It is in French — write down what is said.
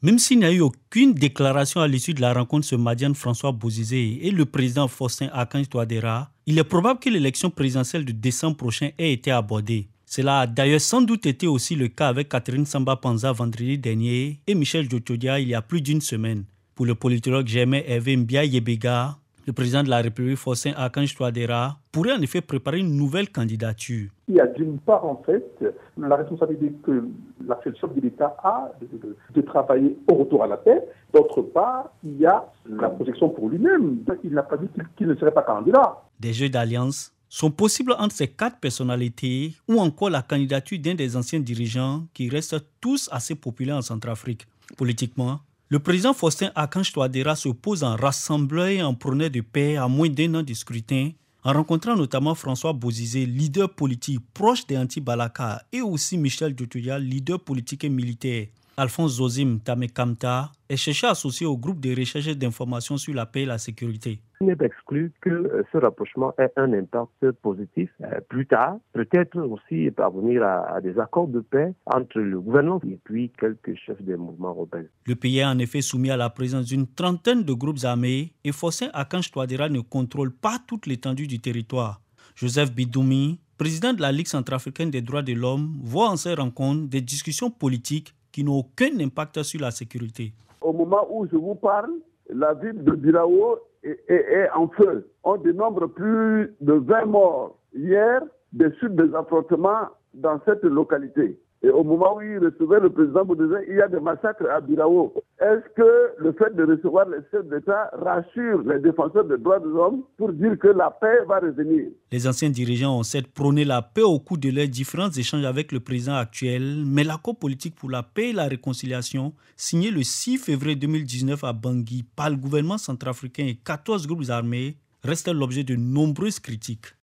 Même s'il n'y a eu aucune déclaration à l'issue de la rencontre sur Madiane François Bozizé et le président Faustin Archange Touadéra, il est probable que l'élection présidentielle de décembre prochain ait été abordée. Cela a d'ailleurs sans doute été aussi le cas avec Catherine Samba Panza vendredi dernier et Michel Djokodia il y a plus d'une semaine. Pour le politologue Germain Hervé Mbia Yebega, le président de la République Faustin Archange Touadéra pourrait en effet préparer une nouvelle candidature. Il y a d'une part en fait la responsabilité que l'actuel chef de l'État a de travailler au retour à la paix. D'autre part, il y a la projection pour lui-même. Il n'a pas dit qu'il ne serait pas candidat. Des jeux d'alliance sont possibles entre ces quatre personnalités ou encore la candidature d'un des anciens dirigeants qui restent tous assez populaires en Centrafrique. Politiquement, le président Faustin Archange Touadéra se pose en rassembleur et en preneur de paix à moins d'un an du scrutin, en rencontrant notamment François Bozizé, leader politique proche des anti-Balaka, et aussi Michel Djokodia, leader politique et militaire. Alphonse Zozim Tamekamta est chercheur associé au groupe de recherche et d'information sur la paix et la sécurité. Il n'est pas exclu que ce rapprochement ait un impact positif. Plus tard, peut-être aussi parvenir à des accords de paix entre le gouvernement et puis quelques chefs des mouvements rebelles. Le pays est en effet soumis à la présence d'une trentaine de groupes armés et Faustin Archange Touadéra ne contrôle pas toute l'étendue du territoire. Joseph Bidoumi, président de la Ligue centrafricaine des droits de l'homme, voit en ces rencontres des discussions politiques qui n'ont aucun impact sur la sécurité. Au moment où je vous parle, la ville de Birao est en feu. On dénombre plus de 20 morts hier des suites des affrontements dans cette localité. Et au moment où il recevait le président Bozizé, il y a des massacres à Birao. Est-ce que le fait de recevoir les chefs d'État rassure les défenseurs des droits de l'homme pour dire que la paix va revenir? Les anciens dirigeants ont certes prôné la paix au cours de leurs différents échanges avec le président actuel, mais l'accord politique pour la paix et la réconciliation, signé le 6 février 2019 à Bangui par le gouvernement centrafricain et 14 groupes armés, reste l'objet de nombreuses critiques.